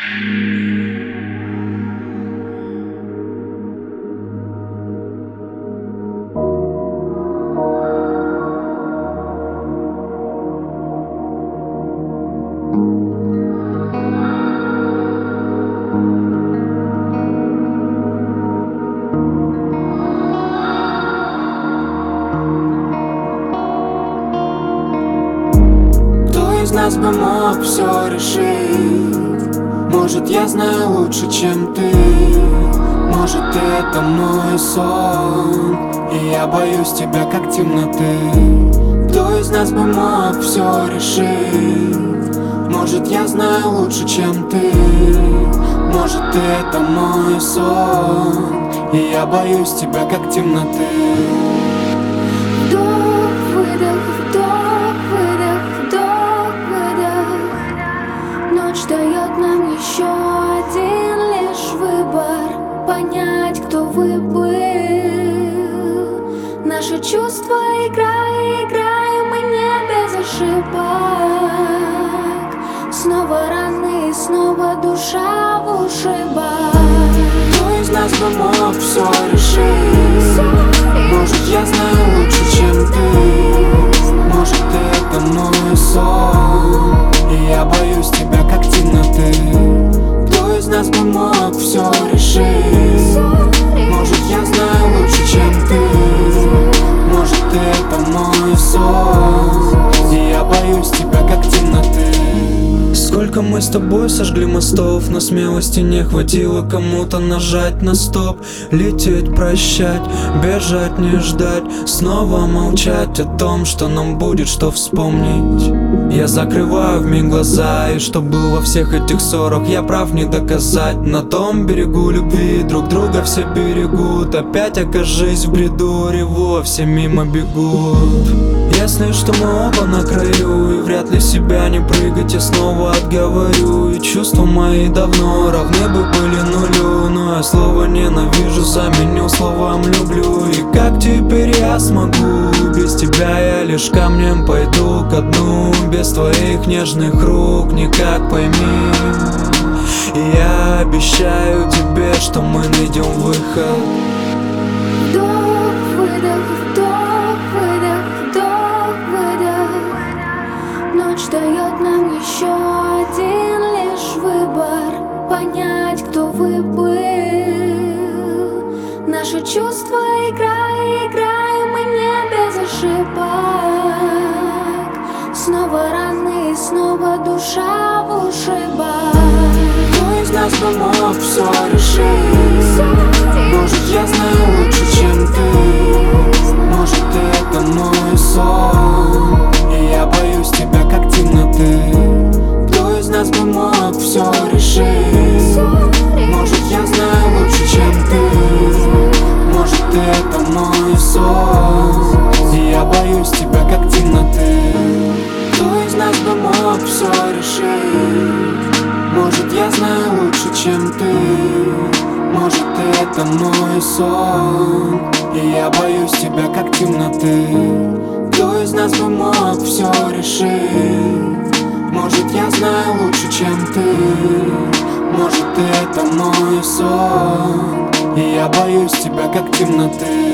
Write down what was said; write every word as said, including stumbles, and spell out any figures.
Нас бы мог все решить. Может, я знаю лучше, чем ты. Может, это мой сон, и я боюсь тебя, как темноты. Кто из нас бы мог все решить? Может, я знаю лучше, чем ты. Может, это мой сон, и я боюсь тебя, как темноты. Дает нам еще один лишь выбор, понять, кто вы был. Наши чувства играя, играем мы не без ошибок. Снова раны, снова душа в ушибах. Кто из нас бы мог все решить? Может, я знаю лучше, чем ты. Может, это мой сон, и я боюсь тебя, как темноты. Кто из нас бы мог все решить? Может, я знаю лучше, чем ты. Может, это мой сон, и я боюсь тебя, как темноты. Сколько мы с тобой сожгли мостов, но смелости не хватило кому-то нажать на стоп. Лететь, прощать, бежать, не ждать, снова молчать о том, что нам будет что вспомнить. Я закрываю вмиг глаза, и что был во всех этих ссорах, я прав не доказать. На том берегу любви друг друга все берегут. Опять окажись в бреду, реву, все мимо бегут. Ясно, что мы оба на краю, и вряд ли себя не прыгать, я снова отговорю. И чувства мои давно равны бы были нулю, но я слово ненавижу заменю словам люблю. И как теперь я смогу? Без тебя я лишь камнем пойду ко дну. Без твоих нежных рук никак, пойми. И я обещаю тебе, что мы найдем выход. Вдох, выдох, вдох, выдох, вдох, выдох. Ночь дает нам еще один лишь выбор, понять, кто вы был. Наши чувства играя, играем мы не без ошибок. Снова раны, снова душа в ушибах. Кто из нас бы мог все решить? Может, я знаю лучше, чем ты. Может, это мой сон, и я боюсь тебя, как темноты. Кто из нас бы мог все решить? Может, я знаю лучше, чем ты. Может, это мой сон, и я боюсь тебя, как темноты. Кто из нас бы мог все решить? Может, я знаю лучше, чем ты. Может, это мой сон, и я боюсь тебя, как темноты. Кто из нас бы мог все решить? Может, я знаю лучше, чем ты. Может, это мой сон, и я боюсь тебя, как темноты.